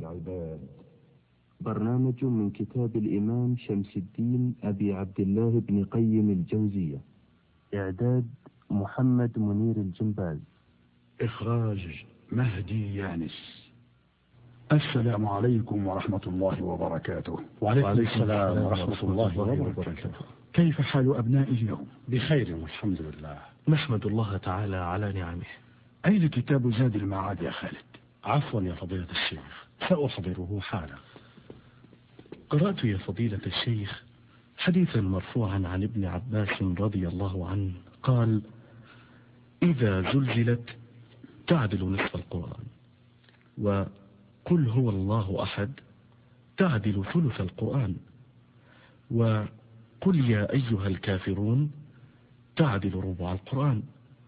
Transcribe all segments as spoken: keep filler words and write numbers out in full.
العباد. برنامج من كتاب الإمام شمس الدين أبي عبد الله بن قيم الجوزية. إعداد محمد منير الجنباز. إخراج مهدي يانس. السلام عليكم ورحمة الله وبركاته. وعليكم السلام ورحمة الله وبركاته. كيف حال أبنائي اليوم؟ بخير والحمد لله. نحمد الله تعالى على نعمه. أين كتاب زاد المعاد يا خالد؟ عفوا يا فضيلة الشيخ، سأحضره حالا. قرأت يا فضيلة الشيخ حديثا مرفوعا عن ابن عباس رضي الله عنه قال: إذا زلزلت تعدل نصف القرآن، وقل هو الله أحد تعدل ثلث القرآن، وقل يا أيها الكافرون تعدل ربع القرآن.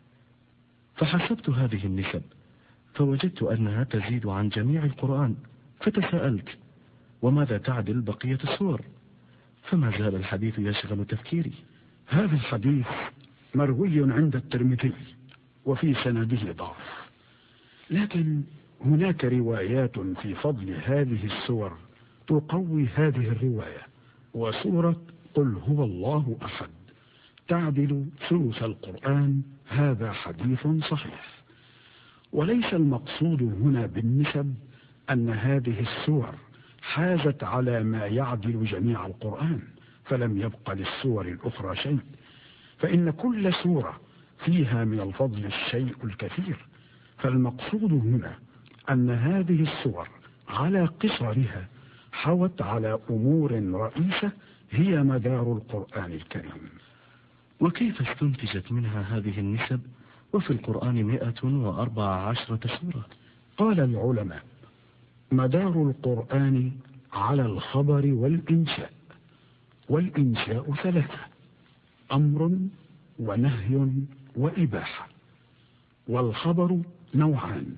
فحسبت هذه النسب فوجدت أنها تزيد عن جميع القرآن، فتساءلت: وماذا تعدل بقية السور؟ فما زال الحديث يشغل تفكيري. هذا الحديث مروي عند الترمذي وفي سنده ضعف، لكن هناك روايات في فضل هذه السور تقوي هذه الرواية. وسورة قل هو الله أحد تعدل ثلث القرآن، هذا حديث صحيح. وليس المقصود هنا بالنسب أن هذه السور حازت على ما يعدل جميع القرآن فلم يبق للسور الأخرى شيء، فإن كل سورة فيها من الفضل الشيء الكثير. فالمقصود هنا أن هذه السور على قصرها حوت على أمور رئيسة هي مدار القرآن الكريم. وكيف استنتجت منها هذه النسب وفي القرآن مئة وأربع عشرة سورة؟ قال العلماء: مدار القرآن على الخبر والإنشاء، والإنشاء ثلاثة: أمر ونهي وإباحة. والخبر نوعان: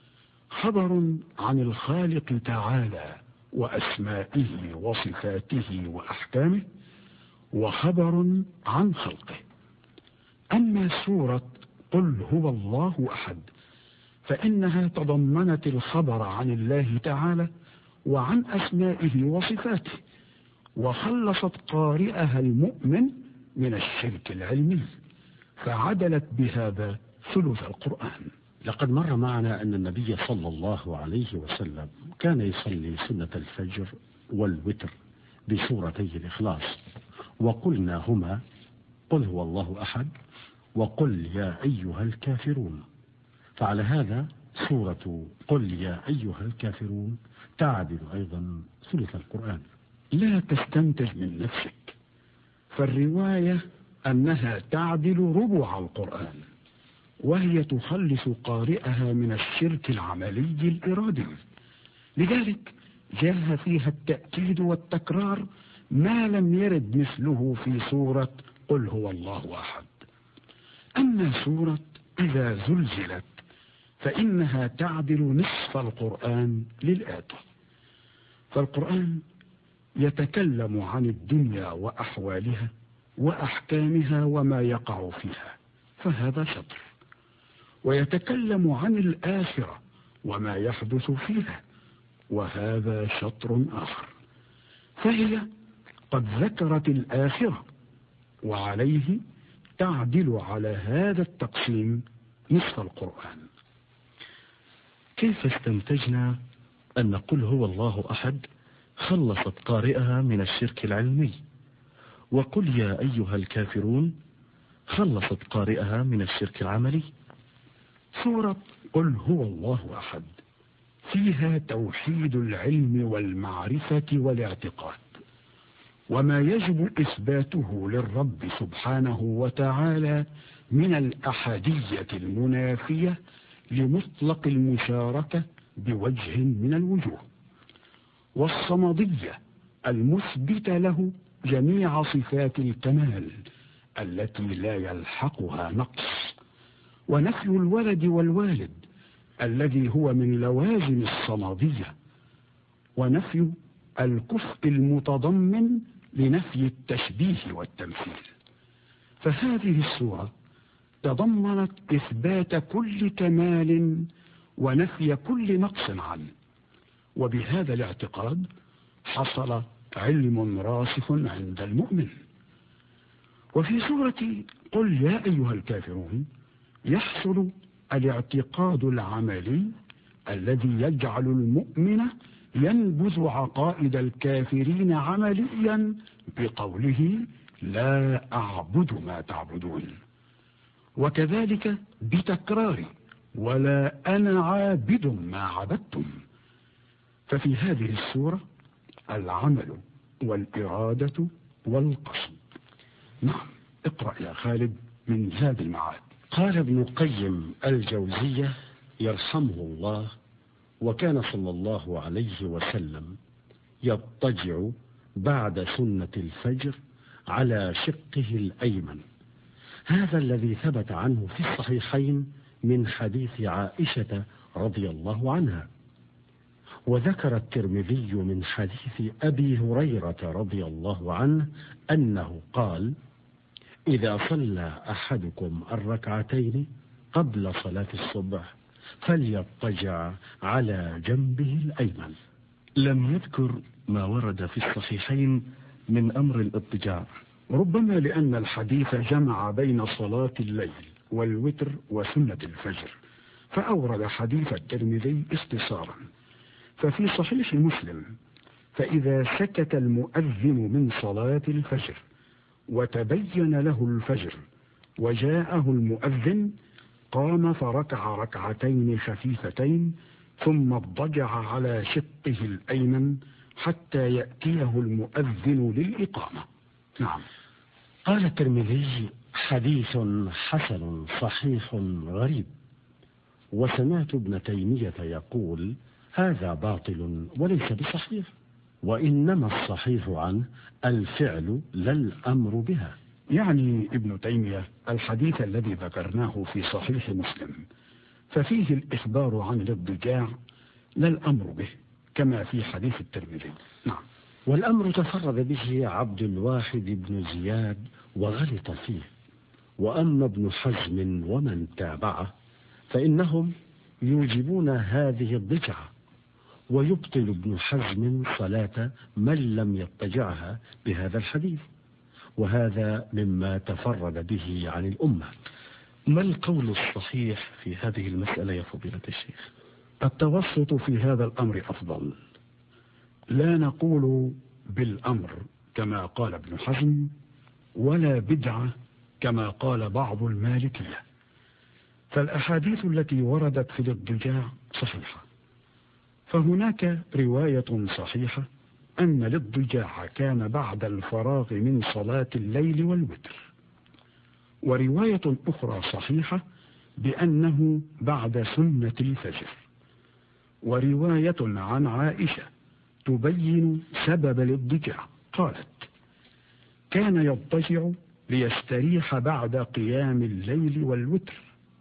خبر عن الخالق تعالى وأسمائه وصفاته وأحكامه، وخبر عن خلقه. أما سورة قل هو الله أحد فإنها تضمنت الخبر عن الله تعالى وعن أسمائه وصفاته، وخلصت قارئها المؤمن من الشرك العلمي، فعدلت بهذا ثلث القرآن. لقد مر معنا أن النبي صلى الله عليه وسلم كان يصلي سنة الفجر والوتر بسورتي الإخلاص، وقلنا هما قل هو الله أحد وقل يا أيها الكافرون. فعلى هذا سورة قل يا أيها الكافرون تعدل أيضا ثلث القرآن. لا تستنتج من نفسك، فالرواية أنها تعدل ربع القرآن، وهي تخلص قارئها من الشرك العملي الإرادي. لذلك جاء فيها التأكيد والتكرار ما لم يرد مثله في سورة قل هو الله أحد. أما سورة إذا زلزلت فإنها تعدل نصف القرآن للآتي: فالقرآن يتكلم عن الدنيا وأحوالها وأحكامها وما يقع فيها، فهذا شطر. ويتكلم عن الآخرة وما يحدث فيها، وهذا شطر آخر. فهي قد ذكرت الآخرة، وعليه تعدل على هذا التقسيم نصف القرآن. كيف استنتجنا أن قل هو الله أحد خلصت قارئها من الشرك العلمي، وقل يا أيها الكافرون خلصت قارئها من الشرك العملي؟ سورة قل هو الله أحد فيها توحيد العلم والمعرفة والاعتقاد، وما يجب إثباته للرب سبحانه وتعالى من الأحدية المنافية لمطلق المشاركة بوجه من الوجوه، والصمدية المثبتة له جميع صفات الكمال التي لا يلحقها نقص، ونفي الولد والوالد الذي هو من لوازم الصمدية، ونفي الكفء المتضمن لنفي التشبيه والتمثيل. فهذه السورة تضمنت إثبات كل كمال ونفي كل نقص عنه، وبهذا الاعتقاد حصل علم راسخ عند المؤمن. وفي سورة قل يا أيها الكافرون يحصل الاعتقاد العملي الذي يجعل المؤمن ينبذ عقائد الكافرين عمليا بقوله لا أعبد ما تعبدون، وكذلك بتكرار ولا أنا عابد ما عبدتم. ففي هذه السورة العمل والإرادة والقصد. نعم، اقرأ يا خالد من زاد المعاد. قال ابن قيم الجوزية يرحمه الله: وكان صلى الله عليه وسلم يضطجع بعد سنة الفجر على شقه الأيمن، هذا الذي ثبت عنه في الصحيحين من حديث عائشة رضي الله عنها. وذكر الترمذي من حديث أبي هريرة رضي الله عنه أنه قال: إذا صلى أحدكم الركعتين قبل صلاة الصبح فليضطجع على جنبه الأيمن. لم يذكر ما ورد في الصحيحين من أمر الاضطجاع، ربما لأن الحديث جمع بين صلاة الليل والوتر وسنة الفجر، فأورد حديث الترمذي اختصارا. ففي صحيح مسلم: فإذا سكت المؤذن من صلاة الفجر وتبين له الفجر وجاءه المؤذن قام فركع ركعتين خفيفتين ثم اضطجع على شقه الأيمن حتى يأتيه المؤذن للإقامة. نعم. قال الترمذي: حديث حسن صحيح غريب. وسمعت ابن تيمية يقول: هذا باطل وليس بصحيح، وإنما الصحيح عنه الفعل لا الأمر بها. يعني ابن تيمية الحديث الذي ذكرناه في صحيح مسلم ففيه الإخبار عن الاضطجاع لا الأمر به كما في حديث الترمذي. نعم. والأمر تفرد به عبد الواحد بن زياد وغلط فيه. وأما ابن حزم ومن تابعه فإنهم يوجبون هذه الضجعة، ويبطل ابن حزم صلاة من لم يضطجعها بهذا الحديث، وهذا مما تفرد به عن الأمة. ما القول الصحيح في هذه المسألة يا فضيلة الشيخ؟ التوسط في هذا الأمر أفضل. لا نقول بالأمر كما قال ابن حزم، ولا بدعة كما قال بعض المالكية. فالأحاديث التي وردت في الاضطجاع صحيحة، فهناك رواية صحيحة أن الاضطجاع كان بعد الفراغ من صلاة الليل والوتر، ورواية أخرى صحيحة بأنه بعد سنة الفجر، ورواية عن عائشة تبين سبب الاضطجاع قالت: كان يضطجع ليستريح بعد قيام الليل والوتر.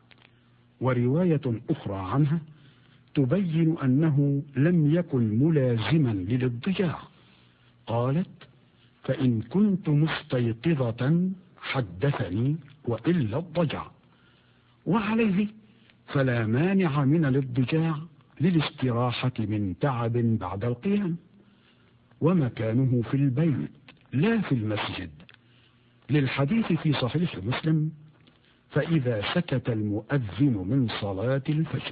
ورواية أخرى عنها تبين أنه لم يكن ملازما للاضطجاع، قالت: فإن كنت مستيقظة حدثني وإلا اضطجع، وعليه فلا مانع من الاضطجاع للاستراحة من تعب بعد القيام، ومكانه في البيت لا في المسجد، للحديث في صحيح مسلم: فإذا سكت المؤذن من صلاة الفجر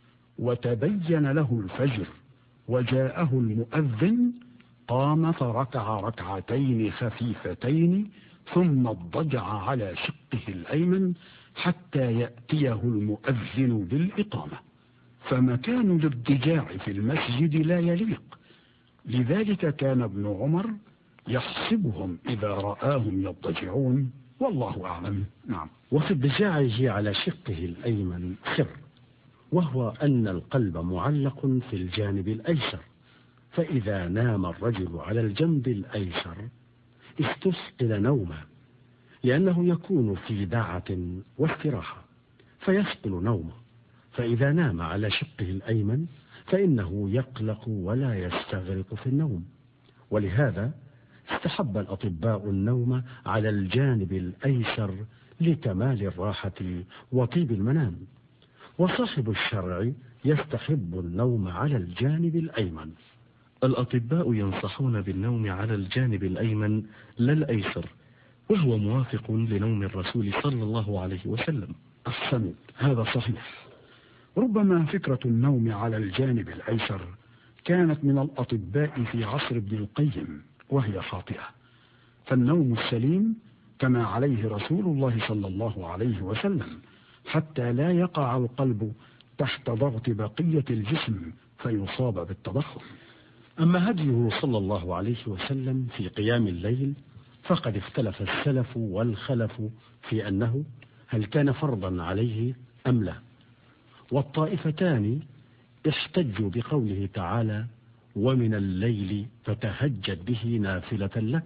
وتبين له الفجر وجاءه المؤذن قام فركع ركعتين خفيفتين ثم اضطجع على شقه الأيمن حتى يأتيه المؤذن للإقامة. فمكان الاضطجاع في المسجد لا يليق، لذلك كان ابن عمر يحسبهم إذا رآهم يضطجعون، والله أعلم. نعم. وفي اضطجاعه على شقه الأيمن سر، وهو أن القلب معلق في الجانب الأيسر، فإذا نام الرجل على الجنب الأيسر استثقل نومه، لأنه يكون في دعة واستراحة فيثقل نومه. فإذا نام على شقه الأيمن فإنه يقلق ولا يستغرق في النوم، ولهذا استحب الأطباء النوم على الجانب الأيسر لكمال الراحة وطيب المنام. وصاحب الشرع يستحب النوم على الجانب الأيمن. الأطباء ينصحون بالنوم على الجانب الأيمن لا الأيسر، وهو موافق لنوم الرسول صلى الله عليه وسلم. أحسنت، هذا صحيح. ربما فكرة النوم على الجانب الأيسر كانت من الأطباء في عصر ابن القيم، وهي خاطئة، فالنوم السليم كما عليه رسول الله صلى الله عليه وسلم، حتى لا يقع القلب تحت ضغط بقية الجسم فيصاب بالتضخم. أما هديه صلى الله عليه وسلم في قيام الليل فقد اختلف السلف والخلف في أنه هل كان فرضا عليه أم لا، والطائفتان احتجوا بقوله تعالى: ومن الليل فتهجد به نافلة لك.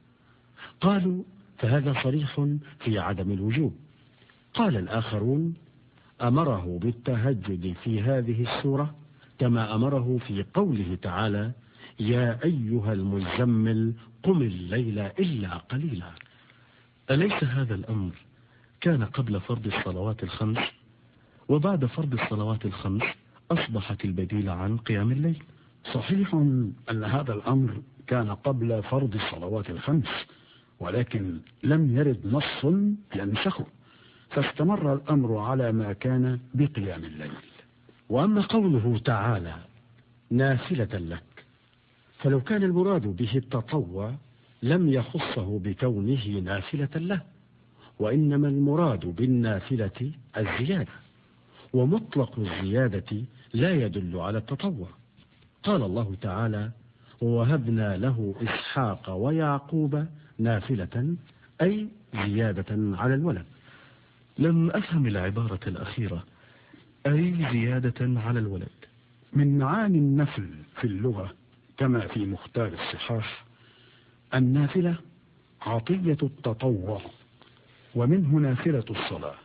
قالوا فهذا صريح في عدم الوجوب. قال الآخرون: أمره بالتهجد في هذه السورة كما أمره في قوله تعالى: يا أيها المزمل قم الليل إلا قليلا. أليس هذا الأمر كان قبل فرض الصلوات الخمس، وبعد فرض الصلوات الخمس أصبحت البديل عن قيام الليل؟ صحيح أن هذا الأمر كان قبل فرض الصلوات الخمس، ولكن لم يرد نص ينسخه، فاستمر الأمر على ما كان بقيام الليل. وأما قوله تعالى نافلة لك، فلو كان المراد به التطوع لم يخصه بكونه نافلة له، وإنما المراد بالنافلة الزيادة، ومطلق الزيادة لا يدل على التطوع. قال الله تعالى: ووهبنا له إسحاق ويعقوب نافلة، أي زيادة على الولد. لم أفهم العبارة الأخيرة، أي زيادة على الولد. من معاني النفل في اللغة كما في مختار الصحاح النافلة عطية التطوع، ومنه نافلة الصلاة،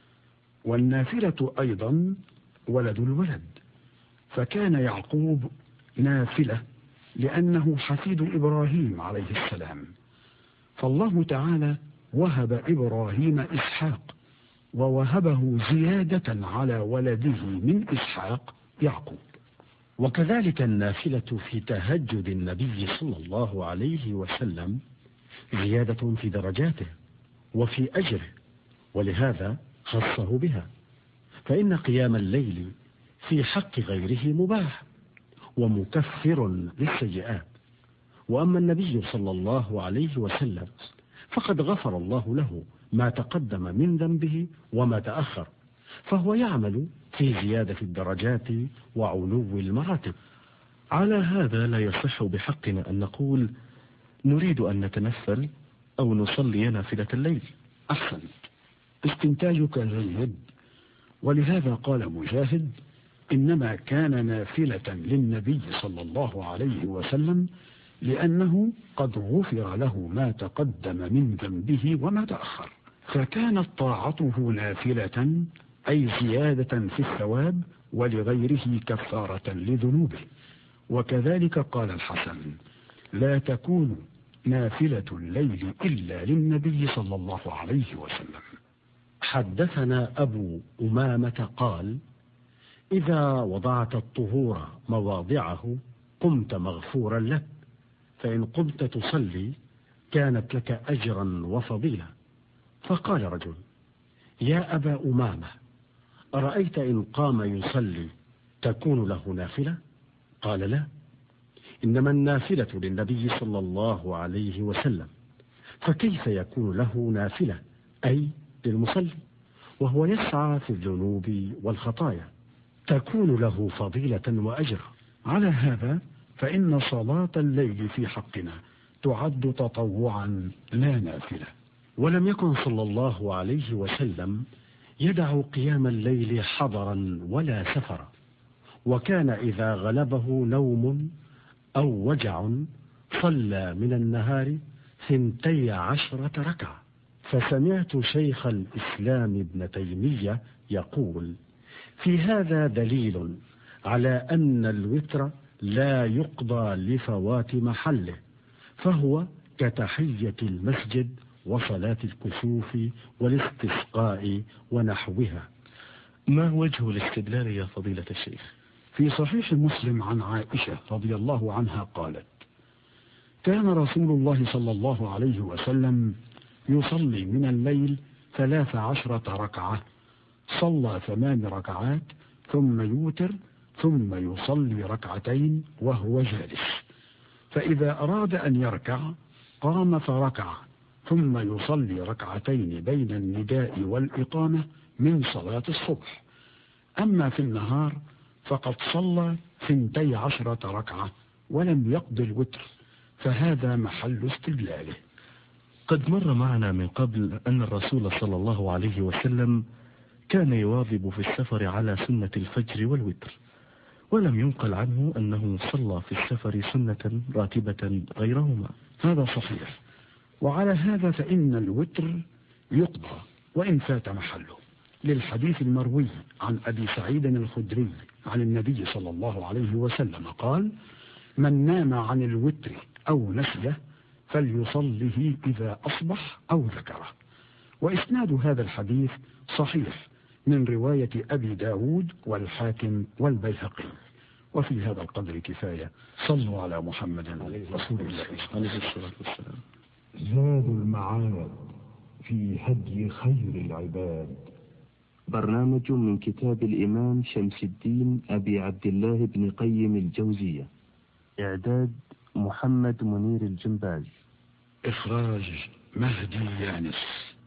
والنافلة أيضا ولد الولد، فكان يعقوب نافلة لأنه حفيد إبراهيم عليه السلام، فالله تعالى وهب إبراهيم إسحاق ووهبه زيادة على ولده من إسحاق يعقوب. وكذلك النافلة في تهجد النبي صلى الله عليه وسلم زيادة في درجاته وفي أجره، ولهذا خصه بها، فإن قيام الليل في حق غيره مباح ومكفر للسيئات. وأما النبي صلى الله عليه وسلم فقد غفر الله له ما تقدم من ذنبه وما تأخر، فهو يعمل في زيادة الدرجات وعلو المراتب. على هذا لا يصح بحقنا أن نقول نريد أن نتنفل أو نصلي نافلة الليل. أحسن، استنتاجك جيد، ولهذا قال مجاهد: إنما كان نافلة للنبي صلى الله عليه وسلم لأنه قد غفر له ما تقدم من ذنبه وما تأخر، فكانت طاعته نافلة أي زيادة في الثواب، ولغيره كفارة لذنوبه. وكذلك قال الحسن: لا تكون نافلة الليل إلا للنبي صلى الله عليه وسلم. حدثنا أبو أمامة قال: إذا وضعت الطهور مواضعه قمت مغفورا لك، فإن قمت تصلي كانت لك أجرا وفضيلة. فقال رجل: يا أبا أمامة، أرأيت إن قام يصلي تكون له نافلة؟ قال: لا، إنما النافلة للنبي صلى الله عليه وسلم، فكيف يكون له نافلة أي للمصلي وهو يسعى في الذنوب والخطايا؟ تكون له فضيلة وأجر. على هذا فإن صلاة الليل في حقنا تعد تطوعا لا نافلة. ولم يكن صلى الله عليه وسلم يدع قيام الليل حضرا ولا سفرا، وكان إذا غلبه نوم أو وجع صلى من النهار ثنتي عشرة ركعة. فسمعت شيخ الإسلام ابن تيمية يقول: في هذا دليل على أن الوتر لا يقضى لفوات محله، فهو كتحية المسجد وصلاة الكسوف والاستسقاء ونحوها. ما وجه الاستدلال يا فضيلة الشيخ؟ في صحيح مسلم عن عائشة رضي الله عنها قالت: كان رسول الله صلى الله عليه وسلم يصلي من الليل ثلاث عشرة ركعة، صلى ثمان ركعات ثم يوتر ثم يصلي ركعتين وهو جالس، فإذا أراد أن يركع قام فركع ثم يصلي ركعتين بين النداء والإقامة من صلاة الصبح. أما في النهار فقد صلى ثنتي عشرة ركعة ولم يقض الوتر، فهذا محل استدلاله. قد مر معنا من قبل أن الرسول صلى الله عليه وسلم كان يواظب في السفر على سنة الفجر والوتر، ولم ينقل عنه أنه صلى في السفر سنة راتبة غيرهما. هذا صحيح، وعلى هذا فإن الوتر يقضى وإن فات محله، للحديث المروي عن أبي سعيد الخدري عن النبي صلى الله عليه وسلم قال: من نام عن الوتر أو نسيه فليصله إذا أصبح أو ذكره. وإسناد هذا الحديث صحيح من رواية أبي داود والحاكم والبيهقي. وفي هذا القدر كفاية. صلوا على محمد رسول الله عليه الصلاة والسلام. زاد المعاد في هدي خير العباد. برنامج من كتاب الإمام شمس الدين أبي عبد الله بن قيم الجوزية. إعداد محمد منير الجنباز. إخراج مهدي يانس.